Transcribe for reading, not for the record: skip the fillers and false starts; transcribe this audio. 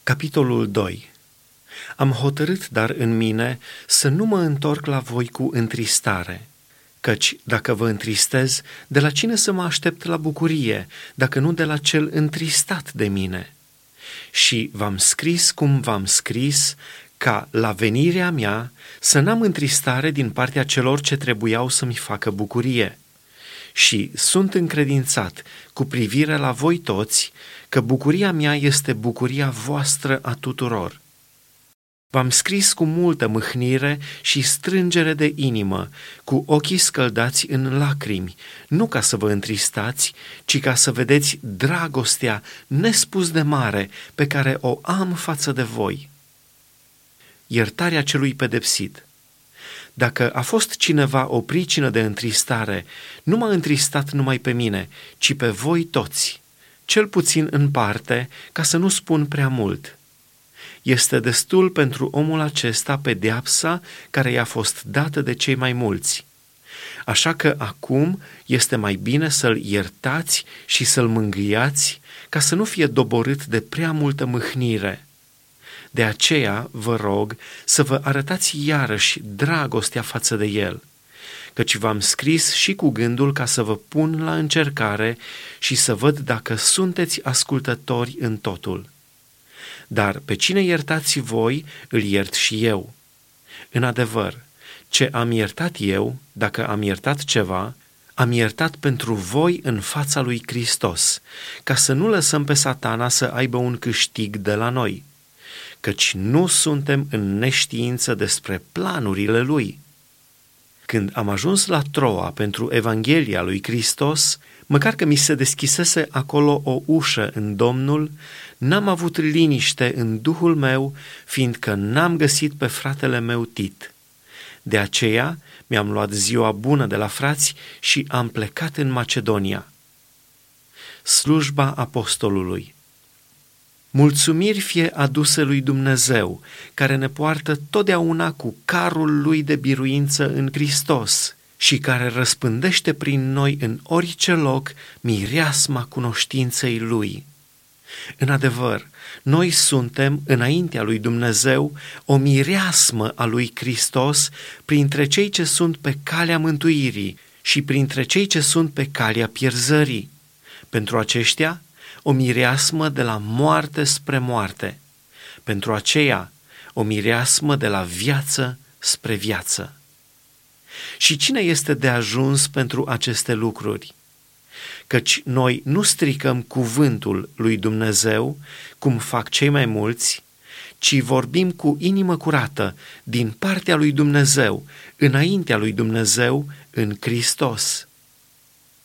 Capitolul 2. Am hotărât dar în mine să nu mă întorc la voi cu întristare, căci dacă vă întristez, de la cine să mă aștept la bucurie, dacă nu de la cel întristat de mine? Și v-am scris cum v-am scris, ca la venirea mea să n-am întristare din partea celor ce trebuiau să-mi facă bucurie. Și sunt încredințat cu privire la voi toți că bucuria mea este bucuria voastră a tuturor. V-am scris cu multă mâhnire și strângere de inimă, cu ochii scăldați în lacrimi, nu ca să vă întristați, ci ca să vedeți dragostea nespus de mare pe care o am față de voi. Iertarea celui pedepsit. Dacă a fost cineva o pricină de întristare, nu m-a întristat numai pe mine, ci pe voi toți, cel puțin în parte, ca să nu spun prea mult. Este destul pentru omul acesta pedeapsa care i-a fost dată de cei mai mulți. Așa că acum este mai bine să-l iertați și să-l mângâiați, ca să nu fie doborât de prea multă mâhnire. De aceea vă rog să vă arătați iarăși dragostea față de el, căci v-am scris și cu gândul ca să vă pun la încercare și să văd dacă sunteți ascultători în totul. Dar pe cine iertați voi, îl iert și eu. În adevăr, ce am iertat eu, dacă am iertat ceva, am iertat pentru voi în fața lui Hristos, ca să nu lăsăm pe Satana să aibă un câștig de la noi, căci nu suntem în neștiință despre planurile lui. Când am ajuns la Troa pentru Evanghelia lui Hristos, măcar că mi se deschisese acolo o ușă în Domnul, n-am avut liniște în duhul meu, fiindcă n-am găsit pe fratele meu Tit. De aceea mi-am luat ziua bună de la frați și am plecat în Macedonia. Slujba apostolului. Mulțumiri fie aduse lui Dumnezeu, care ne poartă totdeauna cu carul lui de biruință în Hristos și care răspândește prin noi în orice loc mireasma cunoștinței lui. În adevăr, noi suntem, înaintea lui Dumnezeu, o mireasmă a lui Hristos printre cei ce sunt pe calea mântuirii și printre cei ce sunt pe calea pierzării. Pentru aceștia, o mireasmă de la moarte spre moarte, pentru aceea o mireasmă de la viață spre viață. Și cine este de ajuns pentru aceste lucruri? Căci noi nu stricăm cuvântul lui Dumnezeu, cum fac cei mai mulți, ci vorbim cu inimă curată, din partea lui Dumnezeu, înaintea lui Dumnezeu, în Hristos.